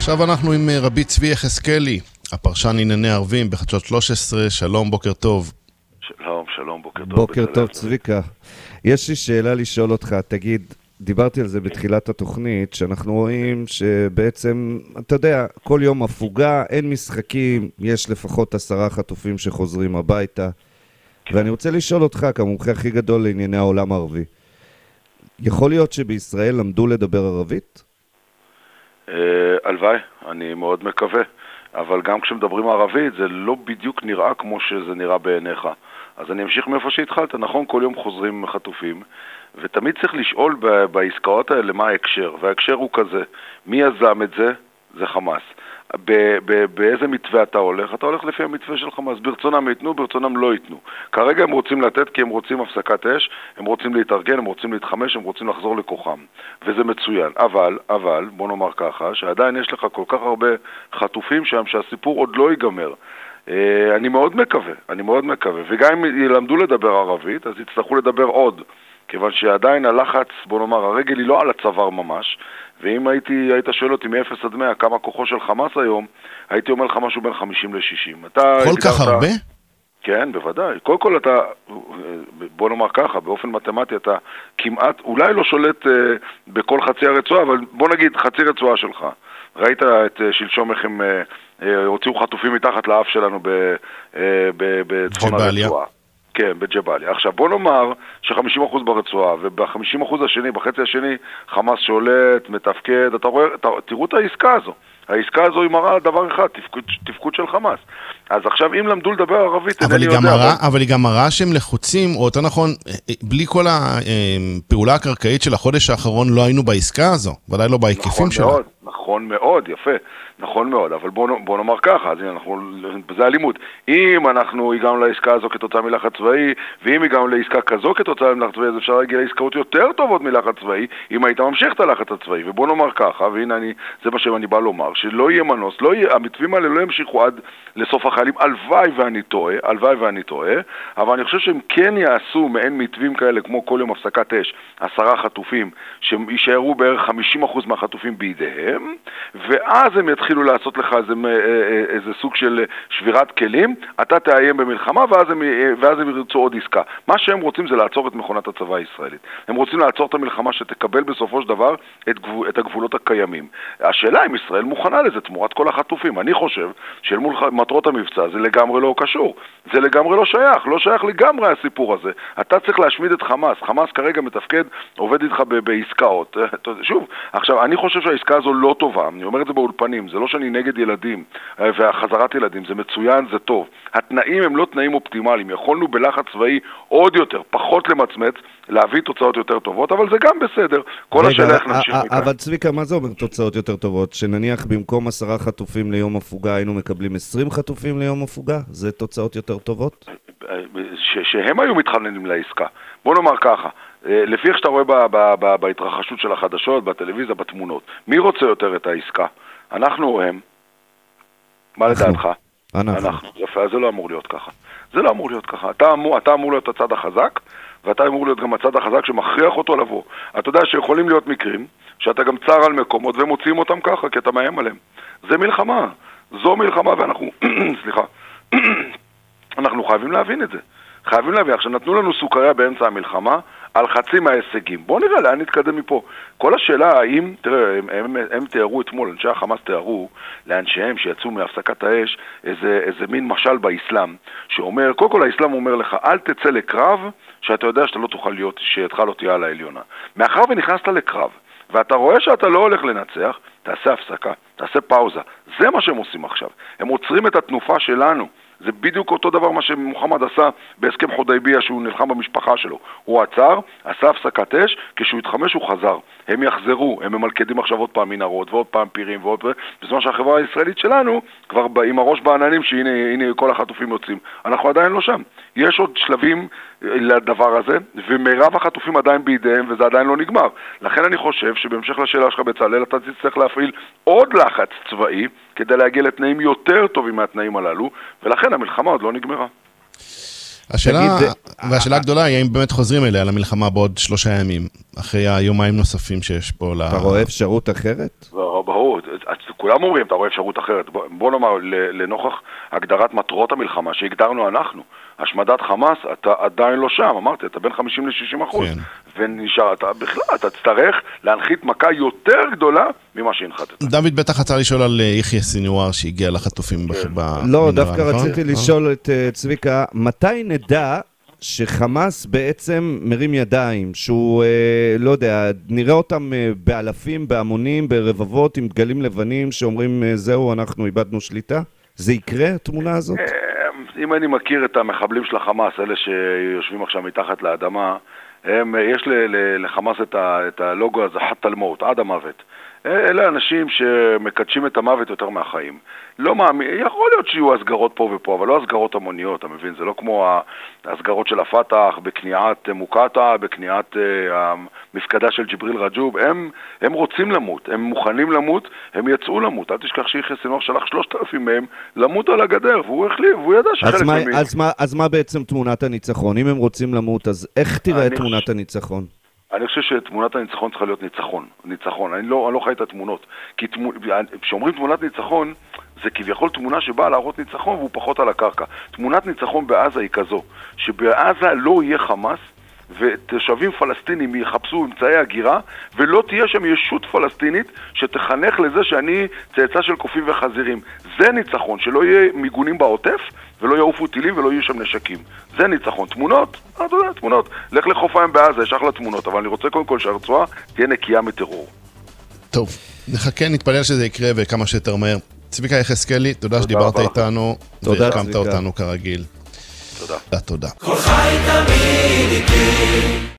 עכשיו אנחנו עם רבי צבי יחזקאלי, הפרשן ענייני ערבים בחדשות 13. שלום, בוקר טוב. שלום, בוקר טוב. בוקר טוב, צביקה. יש לי שאלה לשאול אותך, תגיד, דיברתי על זה בתחילת התוכנית, שאנחנו רואים שבעצם, אתה יודע, כל יום הפוגה, אין משחקים, יש לפחות 10 חטופים שחוזרים הביתה, ואני רוצה לשאול אותך, כמומחה הכי גדול לענייני העולם הערבי, יכול להיות שבישראל למדו לדבר ערבית? הלוואי, אני מאוד מקווה, אבל גם כשמדברים ערבית זה לא בדיוק נראה כמו שזה נראה בעיניך. אז אני אמשיך מאיפה שהתחלת. נכון, כל יום חוזרים חטופים, ותמיד צריך לשאול בעסקאות האלה מה ההקשר, וההקשר הוא כזה, מי יזם את זה? זה חמאס. באיזה מתווה אתה הולך? אתה הולך לפי המתווה של חמאס. ברצונם ייתנו, ברצונם לא ייתנו. כרגע הם רוצים לתת כי הם רוצים הפסקת אש, הם רוצים להתארגן, הם רוצים להתחמש, הם רוצים לחזור לכוחם. וזה מצוין. אבל, בוא נאמר ככה, שעדיין יש לך כל כך הרבה חטופים שם שהסיפור עוד לא ייגמר. אני מאוד מקווה. וגם אם ילמדו לדבר ערבית, אז יצטרכו לדבר עוד. כיוון שעדיין הלחץ, בוא נאמר, הרגל היא לא על הצוואר ממש, ואם היית שואל אותי מ-0 עד 100 כמה כוחו של חמאס היום, הייתי אומר לך משהו בין 50 ל-60. כל כך הרבה? כן, בוודאי. קודם כל אתה, בוא נאמר ככה, באופן מתמטי אתה כמעט, אולי לא שולט בכל חצי הרצועה, אבל בוא נגיד חצי רצועה שלך. ראית את שלשום איך הם הוציאו חטופים מתחת לאף שלנו בצפון הרצועה. כן, בג'באליה. עכשיו, בוא נאמר ש50% ברצועה, וב-50% השני, בחצי השני, חמאס שולט, מתפקד, תראו את העסקה הזו. העסקה הזו היא מראה דבר אחד, תפקוד של חמאס. אז עכשיו, אם למדו לדבר ערבית, אבל היא גם מראה שהם לחוצים, או יותר נכון, בלי כל הפעולה הקרקעית של החודש האחרון, לא היינו בעסקה הזו, ודאי לא בהיקפים שלה. נכון מאוד, יפה. נכון מאוד, אבל בוא נאמר ככה, זה הלימוד. אם אנחנו הגענו לעסקה הזו כתוצאה מלחץ צבאי, ואם הגענו לעסקה כזו כתוצאה מלחץ צבאי, אז אפשר להגיע לעסקאות יותר טובות מלחץ צבאי, אם היית ממשיך את הלחץ הצבאי. ובוא נאמר ככה, והנה זה מה שאני בא לומר, שלא יהיה מנוס, המתווים האלה לא ימשיכו עד לסוף החיילים, הלוואי ואני טועה, אבל אני חושב שהם כן יעשו מעין מתווים כאלה, כמו כל יום הפסקת אש, 10 חטופים, שישארו בערך 50% מהחטופים בידיהם, ואז הם יתחילו לעשות לך איזה סוג של שבירת כלים, אתה תאיים במלחמה, ואז הם ירצו עוד עסקה. מה שהם רוצים זה לעצור את מכונת הצבא הישראלית. הם רוצים לעצור את המלחמה שתקבל בסופו של דבר את הגבולות הקיימים. השאלה אם ישראל מוכנה לזה תמורת כל החטופים. אני חושב שאל מול מטרות המבצע זה לגמרי לא קשור. זה לגמרי לא שייך לגמרי הסיפור הזה. אתה צריך להשמיד את חמאס. חמאס כרגע מתפקד, עובד איתך בעסקאות. שוב, עכשיו, אני חושב שהעסקה הזו לא טובה. אני אומר את זה באולפנים. זה לא שאני נגד ילדים והחזרת ילדים. זה מצוין, זה טוב. התנאים הם לא תנאים אופטימליים. יכולנו בלחץ צבאי עוד יותר, פחות למצמץ, להביא תוצאות יותר טובות, אבל זה גם בסדר. כל השאלה איך נמשיך מכאן. אבל צביקה, מה זה אומר תוצאות יותר טובות? שנניח במקום 10 חטופים ליום הפוגה, היינו מקבלים 20 חטופים ליום הפוגה? זה תוצאות יותר טובות? שהם היו מתחננים לעסקה. בוא נאמר ככה, לפי איך שאתה רואה בהתרחשות של החדשות, בטלוויזיה, בתמונות, מי רוצה יותר את העסקה? אנחנו או הם? מה לדעתך? אנחנו. יפה, זה לא אמור להיות ככה. אתה אמור להיות הצד החזק, ואתה אמור להיות גם הצד החזק שמכריח אותו לבוא. אתה יודע שיכולים להיות מקרים שאתה גם צר על מקומות ומוציאים אותם ככה, כי אתה מאיים עליהם. זה מלחמה. זו מלחמה, ואנחנו, סליחה, אנחנו חייבים להבין את זה. עכשיו נתנו לנו סוכריה באמצע המלחמה על חצי מההישגים. בואו נראה לאן נתקדם מפה. כל השאלה האם, תראה, הם תיארו אתמול, אנשי החמאס תיארו לאנשיהם שיצאו מהפסקת האש איזה מין משל באסלאם, שאומר, קודם כל האסלאם אומר לך, אל תצא לקרב שאתה יודע שאתה לא תוכל להיות, שידך לא תהיה על העליונה. מאחר ונכנסת לקרב, ואתה רואה שאתה לא הולך לנצח, תעשה הפסקה, תעשה פאוזה. זה מה שהם עושים עכשיו. הם עוצרים את התנופה שלנו. זה בדיוק אותו דבר מה שמוחמד עשה בהסכם חודייביה שהוא נלחם במשפחה שלו. הוא עצר, עשה הפסקת אש, כשהוא התחמש הוא חזר. הם יחזרו, הם ממלכדים עכשיו עוד פעם מנהרות ועוד פעם פירים ועוד פעם, בזמן שהחברה הישראלית שלנו כבר עם הראש בעננים שהנה כל החטופים יוצאים. אנחנו עדיין לא שם. יש עוד שלבים לדבר הזה, ומרב החטופים עדיין בידיהם וזה עדיין לא נגמר. לכן אני חושב שבהמשך לשאלה שלך בצלאל אתה צריך להפעיל עוד לחץ צבאי כדי להגיע לתנאים יותר טובים מהתנאים הללו, ולכן המלחמה עוד לא נגמרה. והשאלה הגדולה היא האם באמת חוזרים אליה למלחמה בעוד 3 ימים, אחרי היומיים נוספים שיש פה. אתה רואה אפשרות אחרת? ברור, כולם אומרים, אתה רואה אפשרות אחרת. בוא נאמר, לנוכח הגדרת מטרות המלחמה שהגדרנו אנחנו, השמדת חמאס, אתה עדיין לא שם, אמרתי, אתה בין 50-60%, ונשאר, בכלל, אתה תצטרך להנחית מכה יותר גדולה ממה שהנחתת. דוד בטח רצה לשאול על יחיא סינואר שהגיע לחטופים במנהרה. לא, דווקא רציתי לשאול את צביקה, מתי נדע שחמאס בעצם מרים ידיים, שהוא, לא יודע, נראה אותם באלפים, בהמונים, ברבבות, עם דגלים לבנים שאומרים, זהו, אנחנו איבדנו שליטה? זה יקרה, התמונה הזאת? אם אני מכיר את המחבלים של החמאס, אלה שיושבים עכשיו מתחת לאדמה, יש לחמאס את הלוגו הזה, חת אל-מות, עד המוות. אלה אנשים שמקדשים את המוות יותר מהחיים. לא מאמין, יכול להיות שיהיו הסגרות פה ופה, אבל לא הסגרות המוניות, אתה מבין? זה לא כמו הסגרות של הפתח, בקניעת מוקטה, בקניעת המפקדה של ג'יבריל רג'וב. הם רוצים למות, הם מוכנים למות, הם יצאו למות. אל תשכח שיחיא סינואר שלח 3,000 מהם למות על הגדר, והוא החליף, והוא ידע שחלק ממי. אז מה בעצם תמונת הניצחון? אם הם רוצים למות, אז איך תראה תמונת הניצחון? אני חושב שתמונת הניצחון צריכה להיות ניצחון. אני לא חי את התמונות. כי כשאומרים תמונת ניצחון, זה כביכול תמונה שבאה להראות ניצחון והוא פחות על הקרקע. תמונת ניצחון בעזה היא כזו, שבעזה לא יהיה חמאס, ותושבים פלסטינים יחפשו אמצעי הגירה, ולא תהיה שם ישות פלסטינית שתחנך לזה שאני צאצא של קופים וחזירים. זה ניצחון, שלא יהיה מיגונים בעוטף, ולא יעופו טילים ולא יהיו שם נשקים. זה ניצחון. תמונות? אתה יודע, תמונות. לך לחוף הים בעזה, יש אחלה תמונות, אבל אני רוצה קודם כל שהרצועה תהיה נקייה מטרור. טוב, נחכה, נתפלל שזה יקרה וכמה שיותר מהר. צביקה יחזקאלי, תודה שדיברת איתנו, והחכמת אותנו כרגיל. תודה. תודה. כל חי תמיד איתי